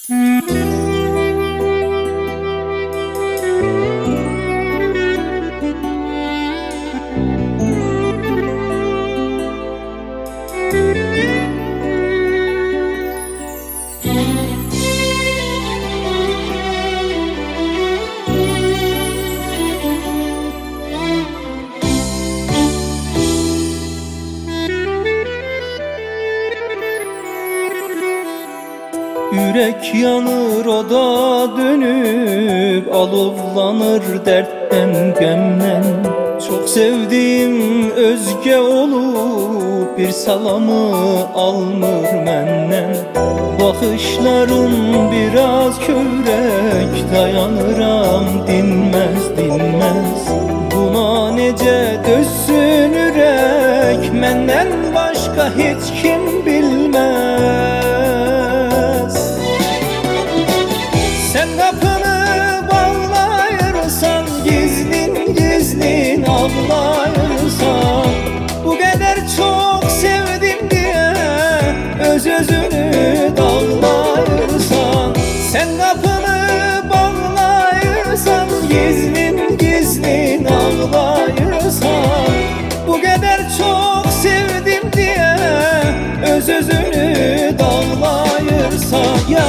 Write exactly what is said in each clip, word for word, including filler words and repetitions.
Yürek yanır, o da dönüp alovlanır dertten gemden. Çok sevdiğim özge olup bir salamı almır menden. Bakışlarım biraz kövrek, dayanıram dinmez dinmez. Buna nece dözsün ürek, menden başka hiç kim bilmez. Sen kapını bağlayırsan, gizlin gizlin ağlayırsan, bu kadar çok sevdim diye öz özünü dağlayırsan. Sen kapını bağlayırsan, gizlin gizlin ağlayırsan, bu kadar çok sevdim diye öz özünü dağlayırsan. Ya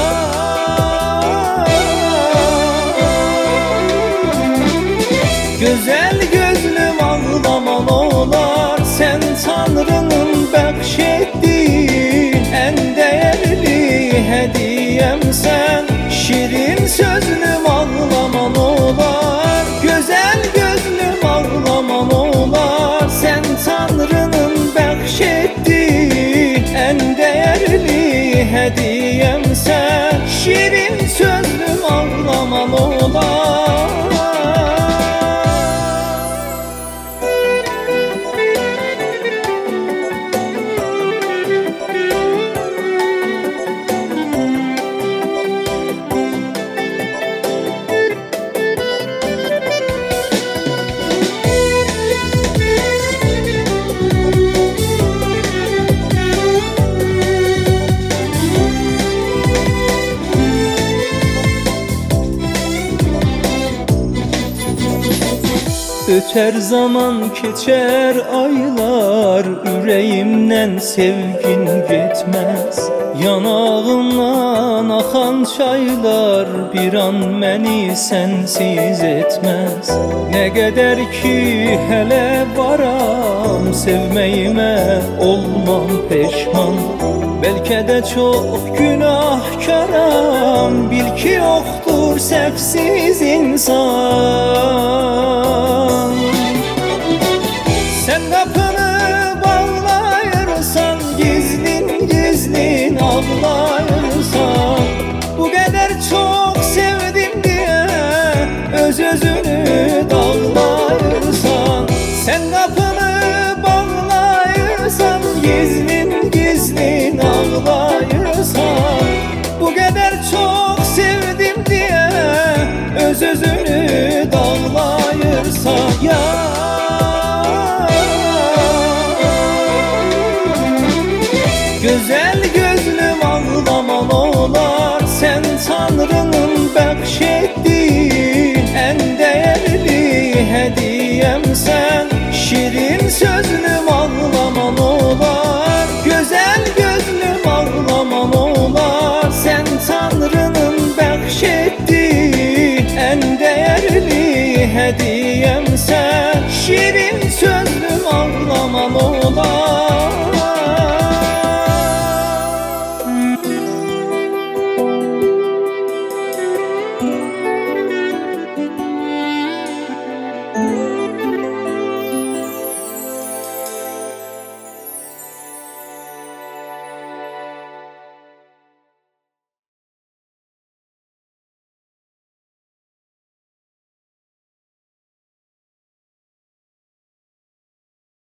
güzel gözlüm ağlaman olar, sen Tanrı'nın bahşettiği en değerli hediyem sen. Şirin sözlüm ağlaman olar, güzel gözlüm ağlaman olar, sen Tanrı'nın bahşettiği en değerli hediyem sen. Şirin sözlüm ağlaman olar. Öter zaman keçer aylar, yüreğimden sevgin gitmez. Yanağımdan akan çaylar bir an məni sensiz etmez. Ne kadar ki hele varam, sevmeyime olmam peşman. Belki de çok günahkaram, bil ki yoktur sevsiz insan. Sen kapını bağlayırsan, gizlin gizlin ağlayırsan, bu kadar çok sevdim diye öz özünü dağlayırsan. Sen kapını bağlayırsan, gizlin gizlin ağlayırsan, bu kadar çok sevdim diye öz özünü dağlayırsan. Ya güzel gözlüm ağlaman olar, sen Tanrı'nın bahşettiği en değerli hediyem sen. Şirin sözlüm ağlaman olar, güzel gözlüm ağlaman olar, sen Tanrı'nın bahşettiği en değerli hediyem sen. Şirin sözlüm ağlaman olar.